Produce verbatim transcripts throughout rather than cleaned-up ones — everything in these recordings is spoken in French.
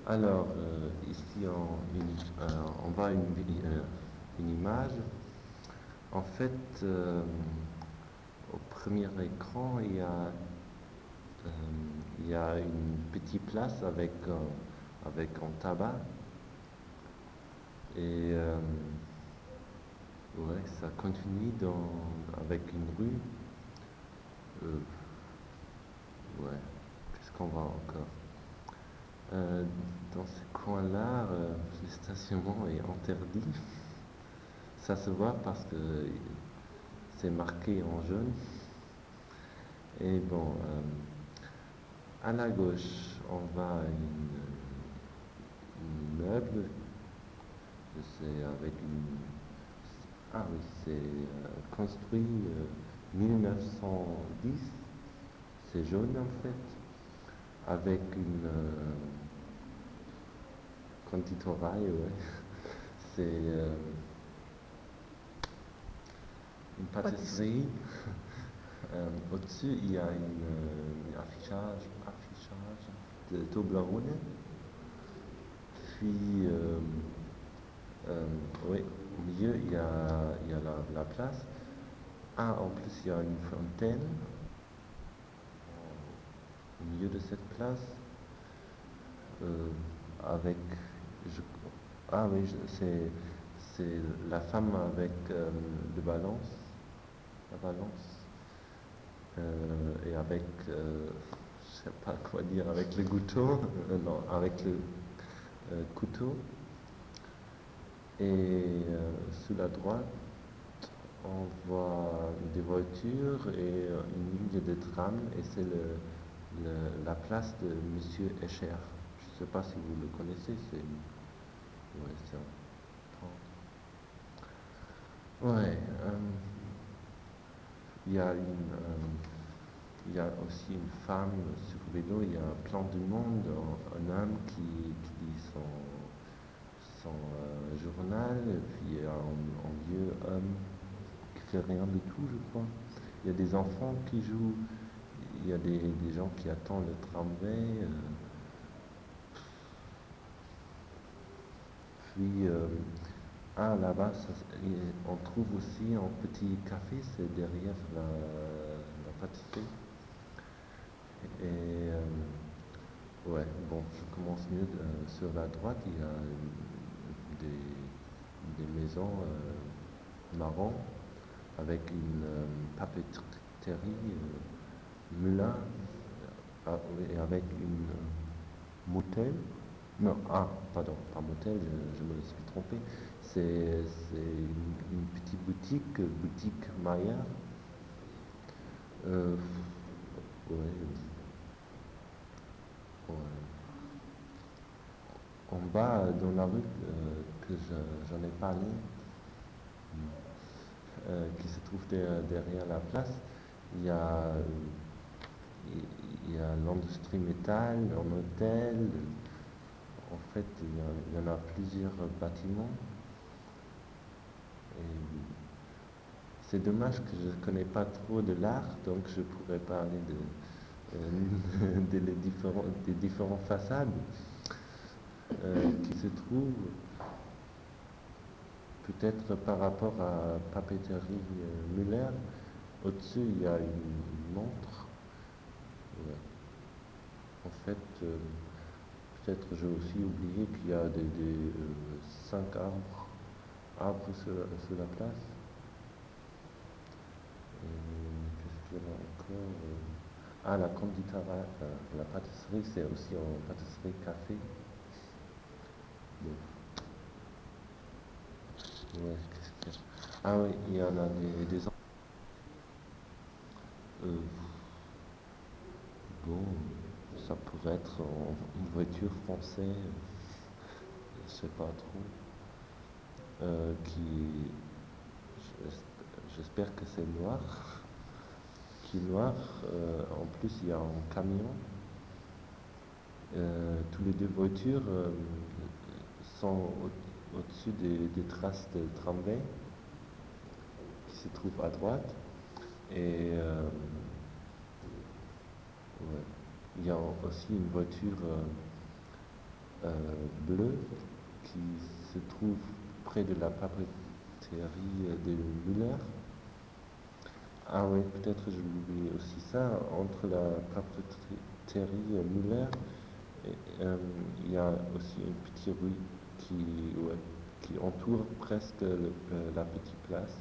Alors, euh, ici, on, une- euh, on voit une, vi- euh, une image. En fait, euh, au premier écran, il y a, euh, il y a une petite place avec, un- avec un tabac. Et euh, ouais, ça continue dans, avec une rue. Euh, ouais, qu'est-ce qu'on voit encore? Euh, Dans ce coin-là, euh, le stationnement est interdit. Ça se voit parce que c'est marqué en jaune. Et bon, euh, à la gauche, on voit une, une meuble. C'est avec une. Ah oui, c'est euh, construit euh, mille neuf cent dix. C'est jaune en fait, avec une euh, conditoraille, ouais. C'est euh, une Pâtisserie. pâtisserie. Euh, au-dessus, il y a une, euh, un affichage, affichage de Toblerone. Puis, euh, euh, oui, au milieu, il y a, il y a la, la place. Ah, en plus, il y a une fontaine au milieu de cette place. euh, avec. je- ah oui, je- c'est, c'est la femme avec euh, le balance. La balance. euh, et avec. euh, je sais pas quoi dire, avec le couteau. Euh, non, avec le euh, couteau. Et euh, sous la droite, on voit des voitures et euh, une ligne de tram, et c'est le, le- la place de Monsieur Escher. Je ne sais pas si vous le connaissez, c'est ouais, c'est un- ouais, euh, il y a une, euh, il y a aussi une femme sur vélo, il y a plein de monde, un, un homme qui, qui lit son, son euh, journal, et puis il y a un, un vieux homme qui fait rien du tout, je crois. Il y a des enfants qui jouent, il y a des, des gens qui attendent le tramway. euh, puis, euh, ah, là-bas, ça, on trouve aussi un petit café, c'est derrière la, la pâtisserie. Et, euh, ouais, bon, je commence mieux. Euh, sur la droite, il y a des, des maisons euh, marron avec une euh, papeterie euh, Muller ah, oui, et avec une euh, motel. Non, ah, pardon, pas motel, je, je me suis trompé. C'est c'est une, une petite boutique, boutique Maya. Euh, ouais, ouais. En bas, dans la rue euh, que je- j'en ai parlé, euh, qui se trouve der- derrière la place, il y a, euh, il y a l'industrie métal, un hôtel. En fait, il y, a- il y en a plusieurs bâtiments. Et c'est dommage que je ne connais pas trop de l'art, donc je pourrais parler de, euh, de les différents- des différentes façades euh, qui se trouvent. Peut-être par rapport à papeterie euh, Muller, au-dessus il y a une montre. Ouais. En fait, euh, peut-être j'ai aussi oublié qu'il y a des, des, euh, cinq arbres, arbres sur, la sur la place. Et qu'est-ce qu'il y a encore? euh, Ah, la conditora, euh, la pâtisserie, c'est aussi en pâtisserie café. Bon, ouais, qu'est-ce qu'il y a? Ah oui, il y en a des, des euh, bon, ça pourrait être en- une voiture française, je sais pas trop, euh, qui, j'espère que c'est noir, qui est noir. Euh, en plus, il y a un camion. Euh, tous les deux voitures euh, sont au- au-dessus des, des traces de tramway qui se trouvent à droite. Et euh, ouais. Il y a aussi une voiture euh, euh, bleu qui se trouve près de la papeterie de Müller. Ah oui, peut-être je l'oublie aussi ça. Entre la papeterie Müller, et, euh, il y a aussi une petite rue qui, ouais, qui entoure presque le- euh, la petite place.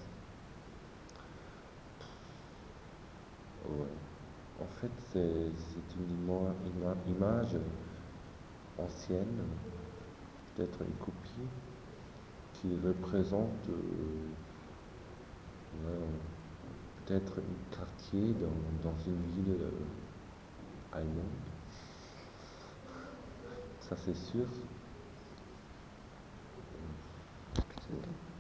Ouais. En fait, c'est c'est une ima- ima- image ancienne, peut-être une copie, qui représente euh, ouais, peut-être un quartier dans, dans une ville euh, allemande. Ça, c'est sûr.